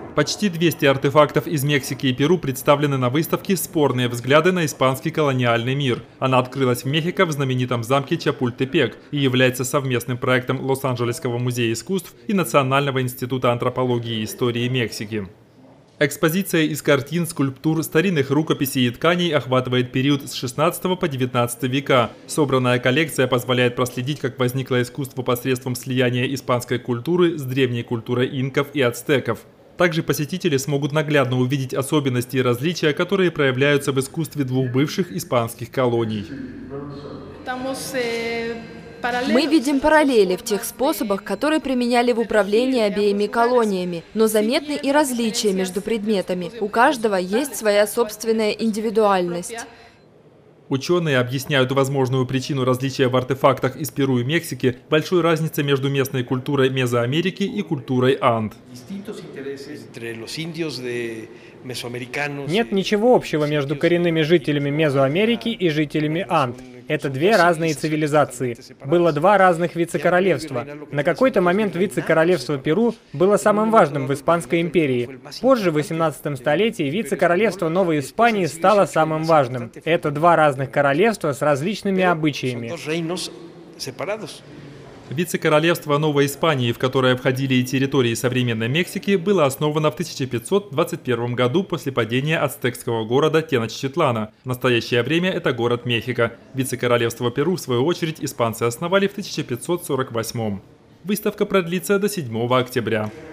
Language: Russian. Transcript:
Почти 200 артефактов из Мексики и Перу представлены на выставке «Спорные взгляды на испанский колониальный мир». Она открылась в Мехико в знаменитом замке Чапультепек и является совместным проектом Лос-Анджелесского музея искусств и Национального института антропологии и истории Мексики. Экспозиция из картин, скульптур, старинных рукописей и тканей охватывает период с 16 по 19 века. Собранная коллекция позволяет проследить, как возникло искусство посредством слияния испанской культуры с древней культурой инков и ацтеков. Также посетители смогут наглядно увидеть особенности и различия, которые проявляются в искусстве двух бывших испанских колоний. Мы видим параллели в тех способах, которые применяли в управлении обеими колониями, но заметны и различия между предметами. У каждого есть своя собственная индивидуальность. Ученые объясняют возможную причину различия в артефактах из Перу и Мексики большой разницей между местной культурой Мезоамерики и культурой Анд. Нет ничего общего между коренными жителями Мезоамерики и жителями Анд. Это две разные цивилизации. Было два разных вице-королевства. На какой-то момент вице-королевство Перу было самым важным в Испанской империи. Позже, в 18 столетии, вице-королевство Новой Испании стало самым важным. Это два разных королевства с различными обычаями. Вице-королевство Новой Испании, в которое входили и территории современной Мексики, было основано в 1521 году после падения ацтекского города Теночтитлана. В настоящее время это город Мехико. Вице-королевство Перу, в свою очередь, испанцы основали в 1548. Выставка продлится до 7 октября.